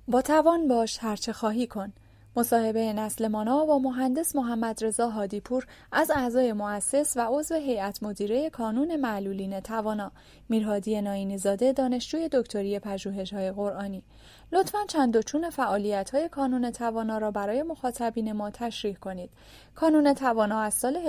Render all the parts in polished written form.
با توان باش هرچه خواهی کن. مصاحبه نسل مانا با مهندس محمدرضا هادی‌پور از اعضای مؤسس و عضو هیئت مدیره کانون معلولین توانا، میرهادی ناینی‌زاده دانشجوی دکتری پژوهش‌های قرآنی. لطفاً چند و چون فعالیت‌های کانون توانا را برای مخاطبین ما تشریح کنید. کانون توانا از سال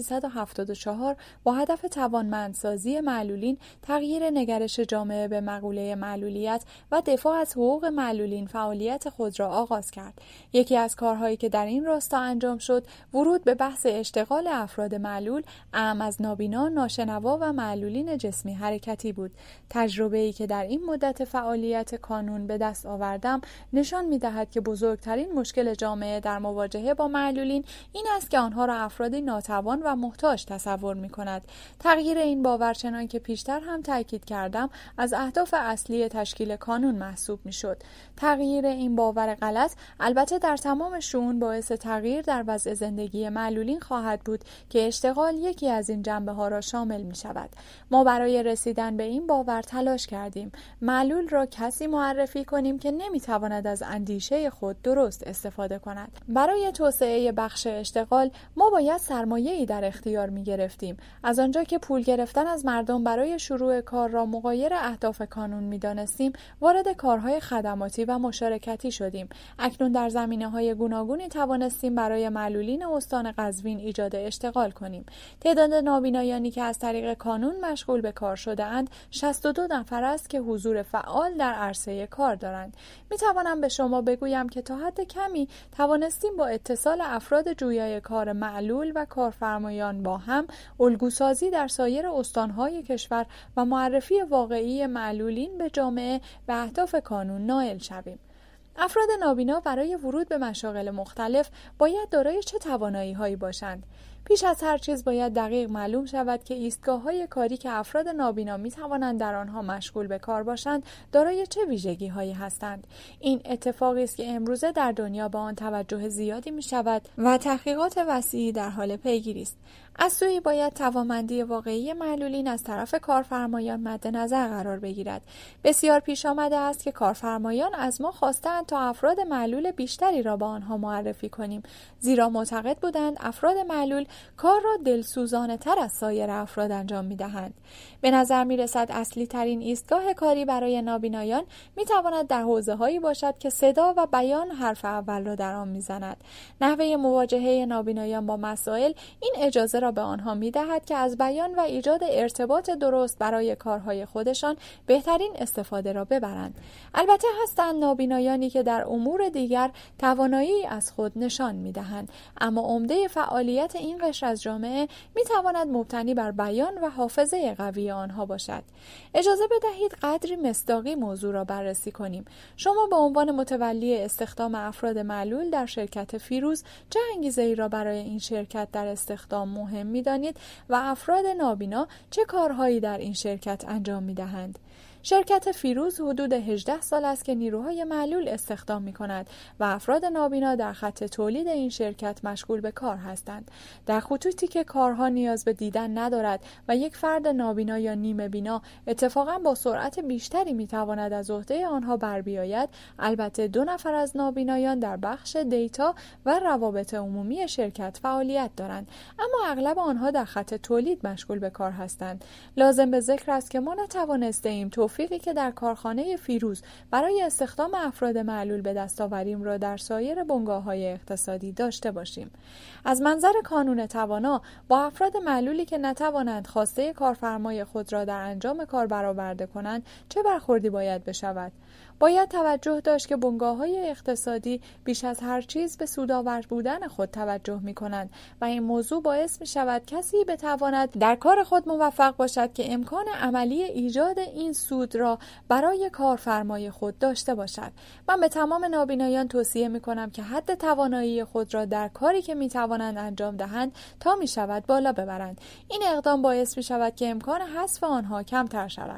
1374 با هدف توانمندسازی معلولین، تغییر نگرش جامعه به مقوله معلولیت و دفاع از حقوق معلولین فعالیت خود را آغاز کرد. یکی از کارهایی که در این راستا انجام شد، ورود به بحث اشتغال افراد معلول، اعم از نابینا، ناشنوا و معلولین جسمی حرکتی بود. تجربه‌ای که در این مدت فعالیت کانون به دست آوردم نشان می‌دهد که بزرگترین مشکل جامعه در مواجهه با معلولین این است که آنها را افرادی ناتوان و محتاج تصور می‌کند. تغییر این باور، چنان که پیشتر هم تاکید کردم، از اهداف اصلی تشکیل کانون محسوب می‌شد. تغییر این باور غلط البته در تمام شئون باعث تغییر در وضع زندگی معلولین خواهد بود که اشتغال یکی از این جنبه‌ها را شامل می‌شود. ما برای رسیدن به این باور تلاش کردیم معلول را کسی معرفی کنیم که نمی‌تواند از اندیشه خود درست استفاده کند. برای توسعه بخش اشتغال ما باید سرمایه‌ای در اختیار می‌گرفتیم. از آنجا که پول گرفتن از مردم برای شروع کار را مغایر اهداف کانون می‌دانستیم، وارد کارهای خدماتی و مشارکتی شدیم. اکنون در زمینه‌های گوناگونی توانستیم برای معلولین استان قزوین ایجاد اشتغال کنیم. تعداد نابینایانی که از طریق کانون مشغول به کار شده‌اند 62 نفر است که حضور فعال در عرصه کار دارند. می‌توانم به شما بگویم که تا حد کمی توانستیم با اتصال افراد جویای کار معلول و کارفرمایان با هم، الگوسازی در سایر استان‌های کشور و معرفی واقعی معلولین به جامعه و اهداف کانون نائل شویم. افراد نابینا برای ورود به مشاغل مختلف باید دارای چه توانایی‌هایی باشند؟ پیش از هر چیز باید دقیق معلوم شود که ایستگاه‌های کاری که افراد نابینا می‌توانند در آنها مشغول به کار باشند دارای چه ویژگی‌هایی هستند. این اتفاقی است که امروزه در دنیا به آن توجه زیادی می‌شود و تحقیقات وسیعی در حال پیگیری است. از سوی باید توانمندی واقعی معلولین از طرف کارفرمایان مد نظر قرار بگیرد. بسیار پیش آمده است که کارفرمایان از ما خواستند تا افراد معلول بیشتری را به آنها معرفی کنیم، زیرا معتقد بودند افراد معلول کار را دلسوزانه تر از سایر افراد انجام می‌دهند. به نظر می‌رسد اصلی ترین ایستگاه کاری برای نابینایان می‌تواند در حوزه‌هایی باشد که صدا و بیان حرف اول را در آن می‌زند. نحوه مواجهه نابینایان با مسائل این اجازه را به آنها می‌دهد که از بیان و ایجاد ارتباط درست برای کارهای خودشان بهترین استفاده را ببرند. البته هستند نابینایانی که در امور دیگر توانایی از خود نشان می‌دهند، اما عمده فعالیت این قشر از جامعه می‌تواند مبتنی بر بیان و حافظه قوی آنها باشد. اجازه بدهید قدری مصداقی موضوع را بررسی کنیم. شما به عنوان متولی استخدام افراد معلول در شرکت فیروز چه انگیزه‌ای را برای این شرکت در استخدام مهم می‌دانید و افراد نابینا چه کارهایی در این شرکت انجام می‌دهند؟ شرکت فیروز حدود 18 سال است که نیروهای معلول استخدام می‌کند و افراد نابینا در خط تولید این شرکت مشغول به کار هستند. در خطوطی که کارها نیاز به دیدن ندارد و یک فرد نابینا یا نیمه بینا اتفاقاً با سرعت بیشتری می‌تواند از عهده آنها بر بیاید، البته 2 نفر از نابینایان در بخش دیتا و روابط عمومی شرکت فعالیت دارند، اما اغلب آنها در خط تولید مشغول به کار هستند. لازم به ذکر است که ما نتوانستیم توفیقی که در کارخانه فیروز برای استخدام افراد معلول به دست آوریم را در سایر بنگاه‌های اقتصادی داشته باشیم. از منظر کانون توانا، با افراد معلولی که نتوانند خواسته کارفرمای خود را در انجام کار برآورده کنند چه برخوردی باید بشود؟ باید توجه داشت که بنگاه‌های اقتصادی بیش از هر چیز به سودآور بودن خود توجه می‌کنند و این موضوع باعث می‌شود کسی بتواند در کار خود موفق باشد که امکان عملی ایجاد این سود را برای کارفرمای خود داشته باشد. من به تمام نابینایان توصیه می‌کنم که حد توانایی خود را در کاری که می‌توانند انجام دهند تا می‌شود بالا ببرند. این اقدام باعث می‌شود که امکان حذف آنها کمتر شود.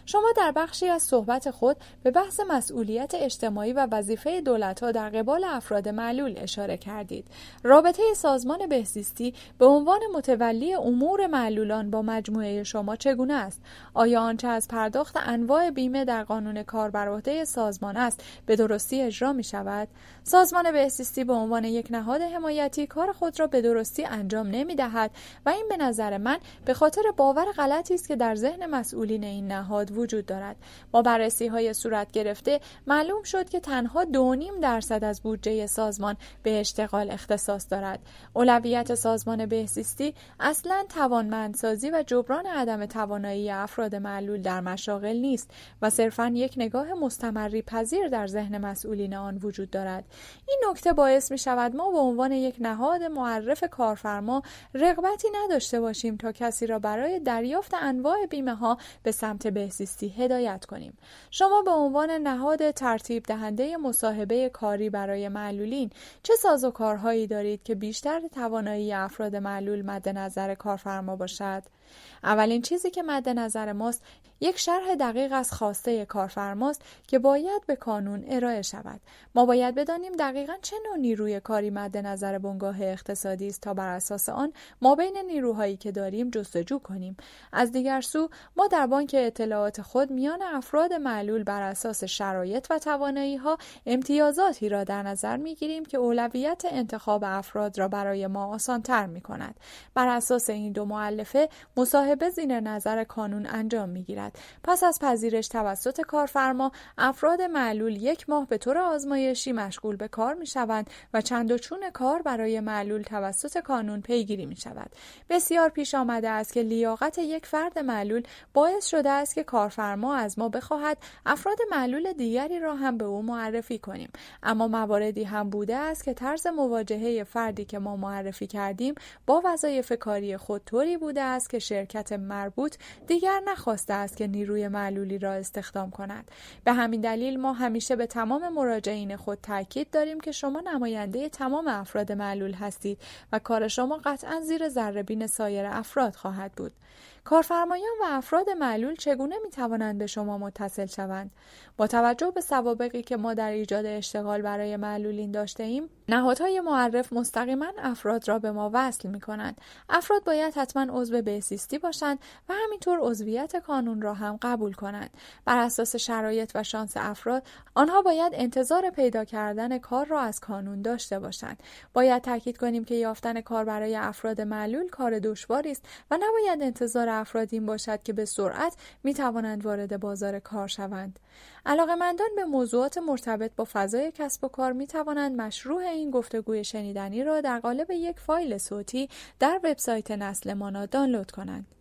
شما در بخشی از صحبت خود به بحث مسئولیت اجتماعی و وظیفه دولت‌ها در قبال افراد معلول اشاره کردید. رابطه سازمان بهزیستی به عنوان متولی امور معلولان با مجموعه شما چگونه است؟ آیا آنچه از پرداخت انواع بیمه در قانون کار بر عهده سازمان است به درستی اجرا می شود؟ سازمان بهزیستی به عنوان یک نهاد حمایتی کار خود را به درستی انجام نمی دهد و این به نظر من به خاطر باور غلطی است که در ذهن مسئولین این نهاد وجود دارد. با بررسی‌های صورت گرفته معلوم شد که تنها 2.5% از بودجه سازمان به اشتغال اختصاص دارد. اولویت سازمان بهزیستی اصلاً توانمندسازی و جبران عدم توانایی افراد معلول در مشاغل نیست و صرفاً یک نگاه مستمری پذیر در ذهن مسئولین آن وجود دارد. این نکته باعث می شود ما به عنوان یک نهاد معرف کارفرما رغبتی نداشته باشیم تا کسی را برای دریافت انواع بیمه ها به سمت بهزیستی هدایت کنیم. شما به عنوان نهاد ترتیب دهنده مصاحبه کاری برای معلولین چه سازوکارهایی دارید که بیشتر توانایی افراد معلول مد نظر کارفرما باشد؟ اولین چیزی که مد نظر ماست یک شرح دقیق از خواسته کارفرماست که باید به کانون ارائه شود. ما باید بدانیم دقیقاً چه نوع نیروی کاری مد نظر بنگاه اقتصادی است تا بر اساس آن ما بین نیروهایی که داریم جستجو کنیم. از دیگر سو ما در بانک اطلاعات خود میان افراد معلول بر اساس شرایط و توانایی‌ها امتیازاتی را در نظر می‌گیریم که اولویت انتخاب افراد را برای ما آسان‌تر می‌کند. بر اساس این دو مؤلفه مصاحبه زیر نظر کانون انجام می‌گیرد. پس از پذیرش توسط کارفرما افراد معلول 1 ماه به طور آزمایشی مشغول به کار می‌شوند و چند و چون کار برای معلول توسط کانون پیگیری می‌شود. بسیار پیش آمده است که لیاقت یک فرد معلول باعث شده است که کارفرما از ما بخواهد افراد معلول دیگری را هم به او معرفی کنیم. اما مواردی هم بوده است که طرز مواجهه فردی که ما معرفی کردیم با وظایف کاری خود طوری بوده است که شرکت مربوط دیگر نخواسته است که نیروی معلولی را استخدام کند. به همین دلیل ما همیشه به تمام مراجعین خود تاکید داریم که شما نماینده تمام افراد معلول هستید و کار شما قطعاً زیر ذره‌بین سایر افراد خواهد بود. کارفرمایان و افراد معلول چگونه می توانند به شما متصل شوند؟ با توجه به سوابقی که ما در ایجاد اشتغال برای معلولین داشته ایم، نهادهای معرف مستقیما افراد را به ما وصل می کنند. افراد باید حتما عضو بهزیستی باشند و همینطور عضویت کانون را هم قبول کنند. بر اساس شرایط و شانس افراد، آنها باید انتظار پیدا کردن کار را از کانون داشته باشند. باید تاکید کنیم که یافتن کار برای افراد معلول کار دشواری است و نباید انتظار افراد این باشد که به سرعت می توانند وارد بازار کار شوند. علاقه‌مندان به موضوعات مرتبط با فضای کسب و کار می توانند مشروع این گفتگوی شنیدنی را در قالب یک فایل صوتی در وبسایت نسل مانا دانلود کنند.